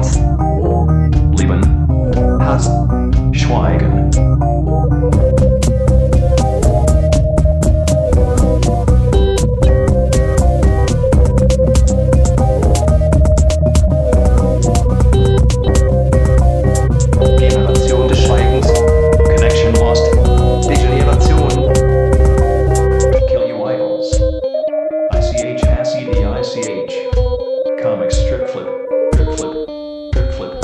Thoughts, Leben, Hass, Schweigen. Generation des Schweigens, Connection lost, Degeneration. Kill you idols. ICH, ACDICH. Comics, strip flip, drip flip, drip flip.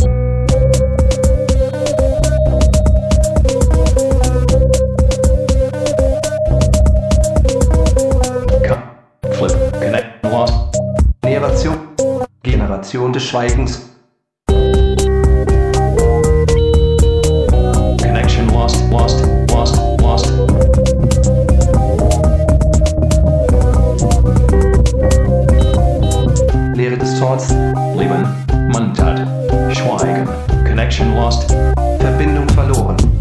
Flip, connect, lost. Generation des Schweigens. Connection lost, lost, lost, lost. Lehre des Thoughts, Leben, Mundtat, Schweigen. Connection lost, Verbindung verloren.